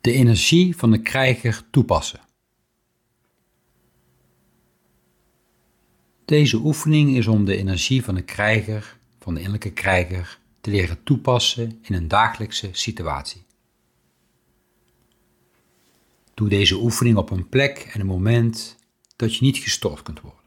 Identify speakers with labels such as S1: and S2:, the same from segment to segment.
S1: De energie van de krijger toepassen. Deze oefening is om de energie van de krijger, van de innerlijke krijger, te leren toepassen in een dagelijkse situatie. Doe deze oefening op een plek en een moment dat je niet gestoord kunt worden.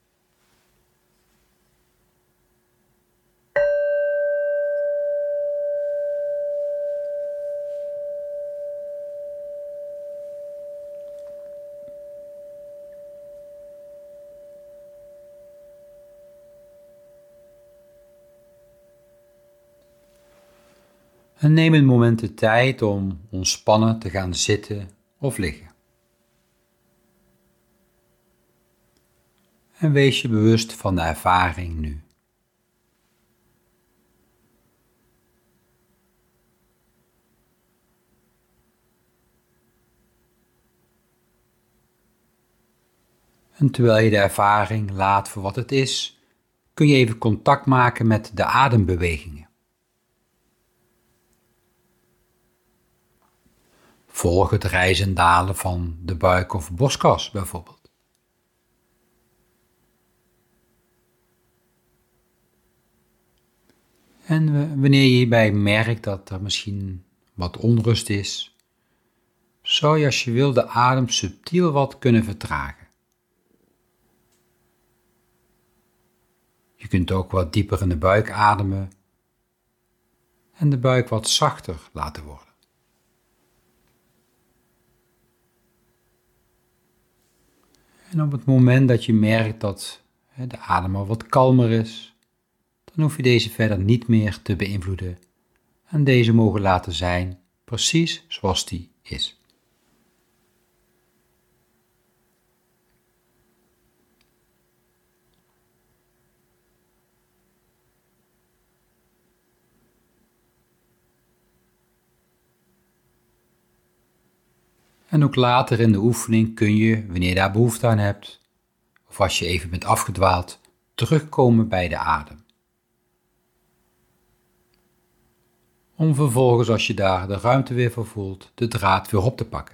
S1: En neem een moment de tijd om ontspannen te gaan zitten of liggen. En wees je bewust van de ervaring nu. En terwijl je de ervaring laat voor wat het is, kun je even contact maken met de adembewegingen. Volg het rijzen en dalen van de buik of borstkas bijvoorbeeld. En wanneer je hierbij merkt dat er misschien wat onrust is, zou je als je wil de adem subtiel wat kunnen vertragen. Je kunt ook wat dieper in de buik ademen en de buik wat zachter laten worden. En op het moment dat je merkt dat de adem al wat kalmer is, dan hoef je deze verder niet meer te beïnvloeden en deze mogen laten zijn precies zoals die is. En ook later in de oefening kun je, wanneer je daar behoefte aan hebt, of als je even bent afgedwaald, terugkomen bij de adem. Om vervolgens, als je daar de ruimte weer voor voelt, de draad weer op te pakken.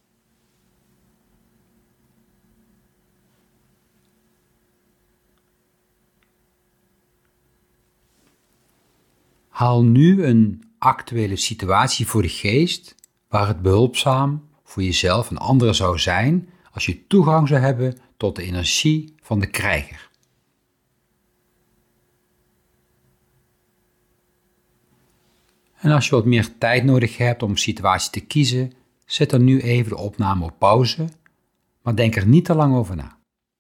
S1: Haal nu een actuele situatie voor de geest waar het behulpzaam voor jezelf en anderen zou zijn als je toegang zou hebben tot de energie van de krijger. En als je wat meer tijd nodig hebt om een situatie te kiezen, zet dan nu even de opname op pauze, maar denk er niet te lang over na.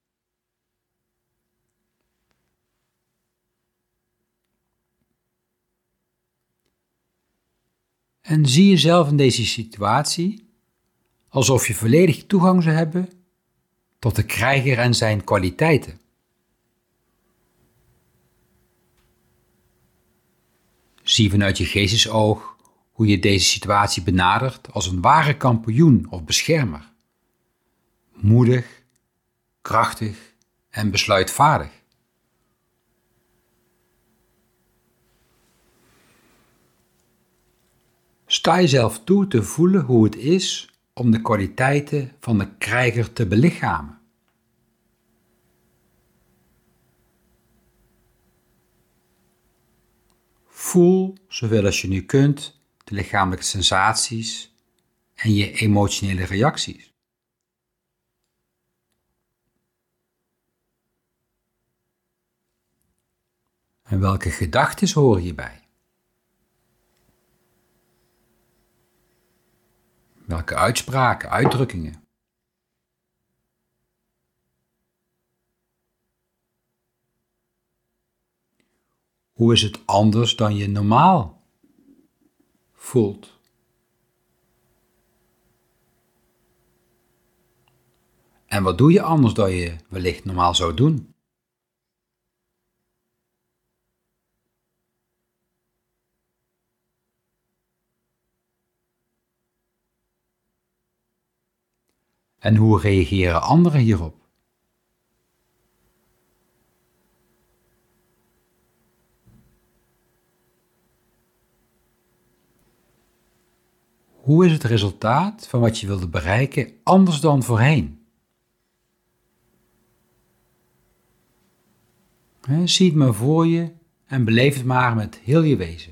S1: En zie jezelf in deze situatie alsof je volledig toegang zou hebben tot de krijger en zijn kwaliteiten. Zie vanuit je geestesoog hoe je deze situatie benadert als een ware kampioen of beschermer. Moedig, krachtig en besluitvaardig. Sta jezelf toe te voelen hoe het is om de kwaliteiten van de krijger te belichamen. Voel, zoveel als je nu kunt, de lichamelijke sensaties en je emotionele reacties. En welke gedachten horen hierbij? Welke uitspraken, uitdrukkingen? Hoe is het anders dan je normaal voelt? En wat doe je anders dan je wellicht normaal zou doen? En hoe reageren anderen hierop? Hoe is het resultaat van wat je wilde bereiken anders dan voorheen? Zie het maar voor je en beleef het maar met heel je wezen.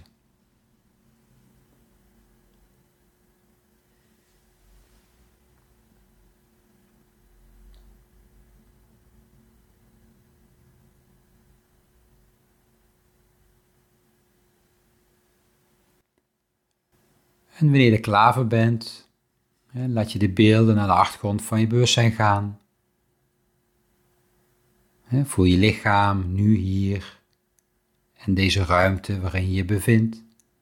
S1: En wanneer je klaar voor bent, laat je de beelden naar de achtergrond van je bewustzijn gaan. Voel je lichaam nu hier en deze ruimte waarin je je bevindt.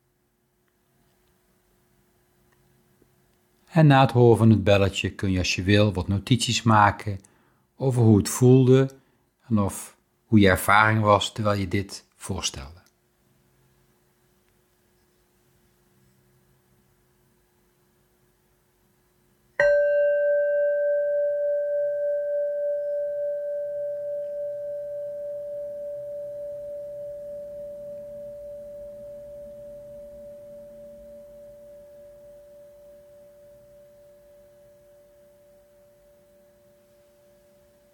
S1: En na het horen van het belletje kun je als je wil wat notities maken over hoe het voelde en of hoe je ervaring was terwijl je dit voorstelde.